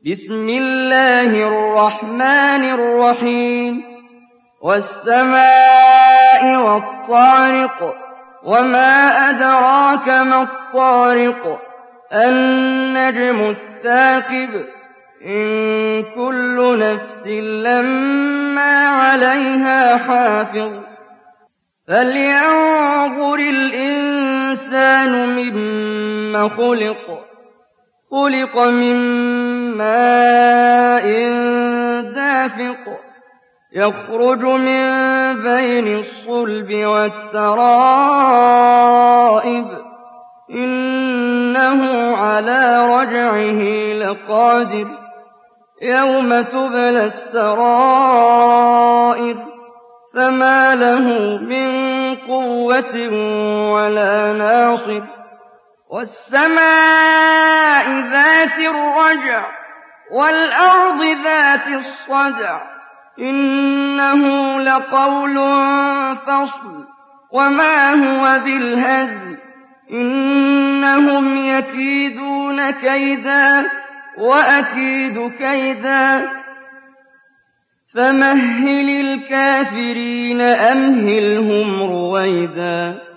بسم الله الرحمن الرحيم والسماء والطارق وما أدراك ما الطارق النجم الثاقب إن كل نفس لما عليها حافظ فلينظر الإنسان مما خلق من ماء دافق يخرج من بين الصلب والترائب إنه على رجعه لقادر يوم تبلى السرائر فما له من قوة ولا ناصر والسماء ذات الرجع والأرض ذات الصدع إنه لقول فصل وما هو بالهزل إنهم يكيدون كيدا وأكيد كيدا فمهل الكافرين أمهلهم رويدا